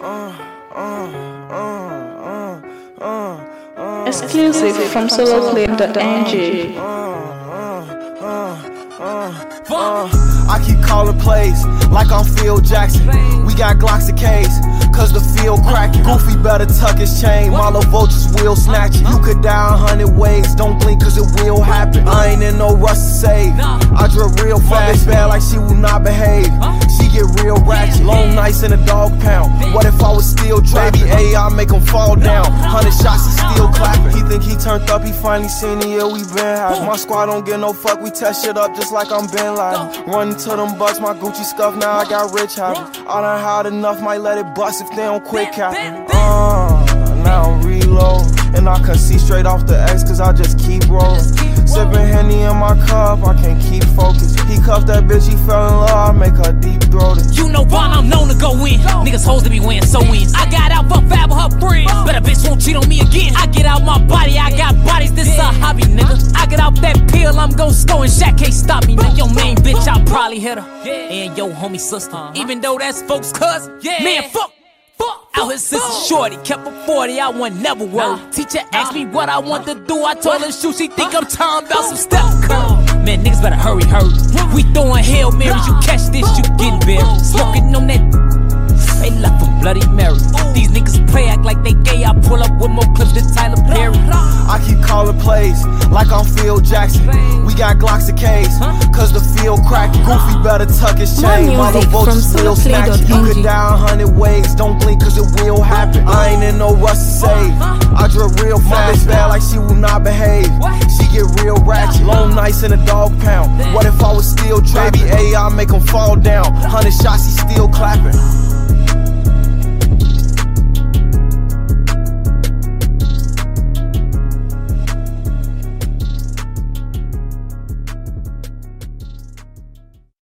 Exclusive from soloclip.ng. I keep calling plays like I'm Phil Jackson. We got Glocks and K's, cause the field cracking. Goofy better tuck his chain, Marlo vultures will snatch it. You could die 100 ways, don't blink cause it will happen. I ain't in no rush to save, I drill real fast. Bad like she will not behave, she get real ratchet. Long nights in a dog pound, what if I was still trapping? Baby A, I make him fall down, 100 shots he still clapping. He think he turned up, he finally seen the year we been having. My squad don't give no fuck, we test shit up just like I'm Bin Laden. Running to them bucks, my Gucci scuff, now I got rich habits. I done had enough, might let it bust if they don't quit capping. Now I'm reload, and I can see straight off the X cause I just keep rolling. Sippin' Henny in my cup, I can't keep focused. He cuffed that bitch, he fell in love, I make her deep throated. You know Vaughn, I'm known to go in. Niggas hoes to be winning, so wins. I got out, fuck Fab with her friends. But a bitch won't cheat on me again. I get out my body, I got bodies, this a hobby, nigga. I get out that pill, I'm gon' score and Shaq can't stop me. Now your main bitch, I'll probably hit her. And your homie sister. Even though that's folks' cousin. Man, fuck. Out here since a shorty, kept a 40, I wasn't never worried. Teacher asked me what I want to do, I told her shoot, she think I'm talking about some Steph Curry. Man, niggas better hurry. We throwing Hail Marys, you catch this, you getting buried. Smoking on that, they left a Bloody Mary. These niggas play, act like they gay, I pull up with more clips than Tyler Perry. I keep calling plays like I'm Phil Jackson. We got Glocks and K's, cause the field cracking. Goofy better tuck his chain, Marlo vultures will snatch it. You could die 100 ways, don't blink cause it will happen. I ain't in no rush to save, I drill real fast. Bad like she will not behave, she get real ratchet. Long nights in a dog pound, what if I was still trapping? Baby A, I make him fall down, 100 shots he still clapping.